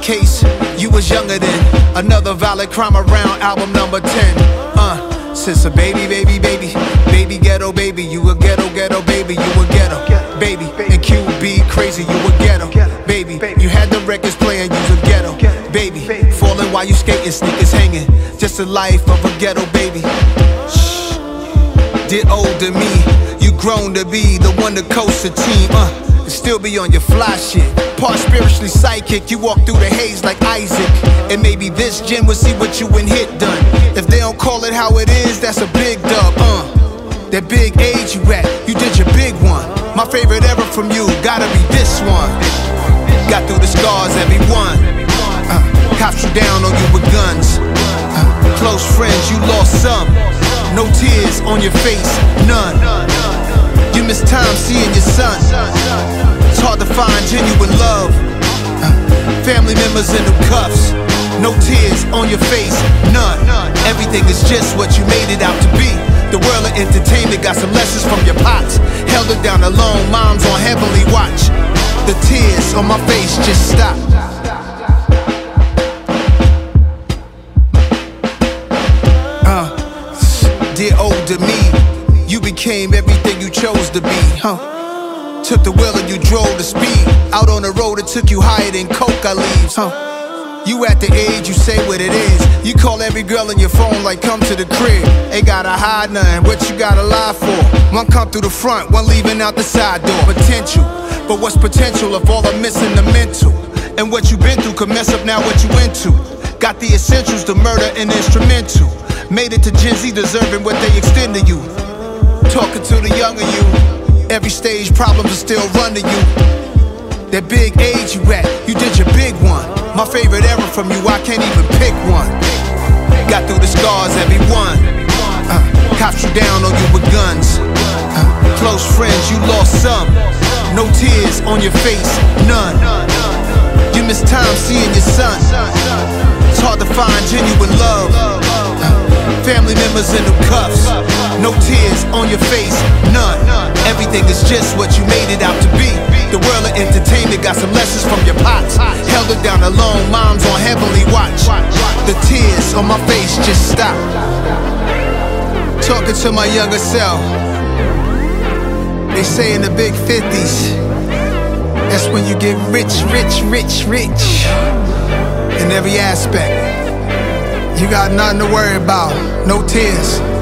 case you was younger then. Another valid crime around album number 10. Since a baby, ghetto baby, you a ghetto baby, you a ghetto baby. And QB crazy, you a ghetto baby. You had the records playing, you a ghetto baby. Falling while you skating, sneakers hanging. Just the life of a ghetto baby. Shh. Did old to me, you grown to be the one to coast the team. Still be on your fly shit. Part spiritually psychic, you walk through the haze like Isaac. And maybe this gym will see what you and hit done. If they don't call it how it is, that's a big dub. That big age you at, you did your big one. My favorite ever from you, gotta be this one. Got through the scars, everyone. Cops you down on you with guns. Close friends, you lost some. No tears on your face, none. You miss time seeing your son. It's hard to find genuine love. Family members in them cuffs. No tears on your face, none. Everything is just what you made it out to be. The world of entertainment got some lessons from your pops. Held her down alone, mom's on heavenly watch. The tears on my face just stopped. Dear old to me, you became everything you chose to be, Took the wheel and you drove the speed. Out on the road, it took you higher than coca leaves, You at the age, you say what it is. You call every girl on your phone like come to the crib. Ain't gotta hide nothing, what you gotta lie for? One come through the front, one leaving out the side door. Potential, but what's potential if all I'm missing the mental? And what you been through could mess up now what you into. Got the essentials, the murder and instrumental. Made it to Gen Z deserving what they extend to you. Talking to the younger you. Every stage problems will still run to you. That big age you at, you did your big one. My favorite era from you, I can't even pick one. Got through the scars, everyone. Cops you down on you with guns. Close friends, you lost some. No tears on your face, none. You miss time seeing your son. It's hard to find genuine love. Family members in them cuffs. No tears on your face, none. Everything is just what you made it out to be. The world of entertainment got some lessons from your pops. Held her down alone, mom's on heavenly watch. The tears on my face just stopped. Talking to my younger self. They say in the big 50s, that's when you get rich in every aspect. You got nothing to worry about, no tears.